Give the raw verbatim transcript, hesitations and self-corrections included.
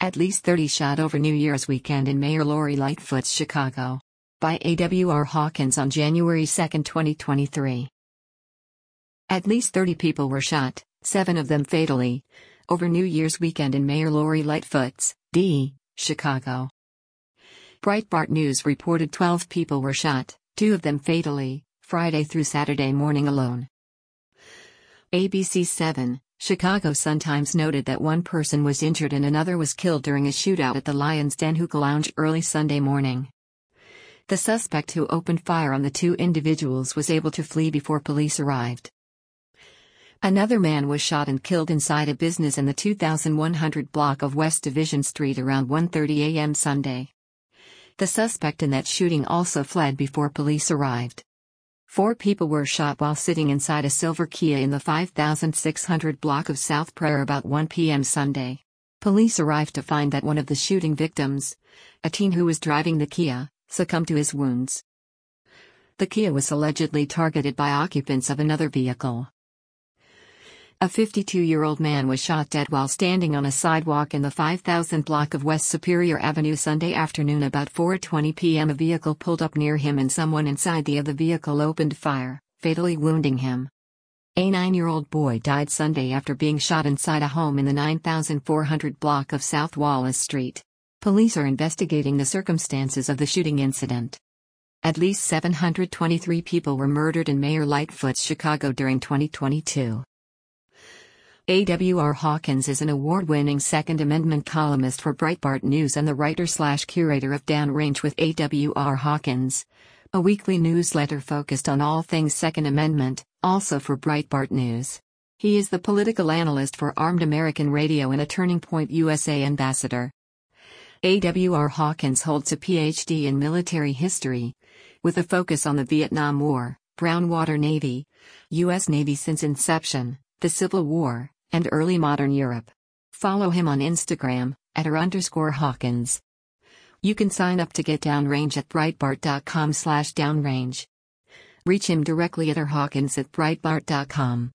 At least thirty shot over New Year's weekend in Mayor Lori Lightfoot's Chicago. By A W R Hawkins on January second, twenty twenty-three. At least thirty people were shot, seven of them fatally, over New Year's weekend in Mayor Lori Lightfoot's, D. Chicago. Breitbart News reported twelve people were shot, two of them fatally, Friday through Saturday morning alone. A B C seven, Chicago Sun-Times noted that one person was injured and another was killed during a shootout at the Lions Den Hookah Lounge early Sunday morning. The suspect who opened fire on the two individuals was able to flee before police arrived. Another man was shot and killed inside a business in the two thousand one hundred block of West Division Street around one thirty a m Sunday. The suspect in that shooting also fled before police arrived. Four people were shot while sitting inside a silver Kia in the five thousand six hundred block of South Prairie about one p m Sunday. Police arrived to find that one of the shooting victims, a teen who was driving the Kia, succumbed to his wounds. The Kia was allegedly targeted by occupants of another vehicle. A fifty-two-year-old man was shot dead while standing on a sidewalk in the five thousand block of West Superior Avenue Sunday afternoon about four twenty p m A vehicle pulled up near him and someone inside the other vehicle opened fire, fatally wounding him. A nine-year-old boy died Sunday after being shot inside a home in the nine thousand four hundred block of South Wallace Street. Police are investigating the circumstances of the shooting incident. At least seven hundred twenty-three people were murdered in Mayor Lightfoot's Chicago during twenty twenty-two. A W R Hawkins is an award-winning Second Amendment columnist for Breitbart News and the writer-slash-curator of Downrange with A W R Hawkins, a weekly newsletter focused on all things Second Amendment, also for Breitbart News. He is the political analyst for Armed American Radio and a Turning Point U S A ambassador. A W R Hawkins holds a P H D in military history, with a focus on the Vietnam War, Brown Water Navy, U S Navy since inception, the Civil War, and early modern Europe. Follow him on Instagram, at r underscore Hawkins. You can sign up to get Downrange at breitbart dot com slash downrange. Reach him directly at r hawkins at breitbart dot com.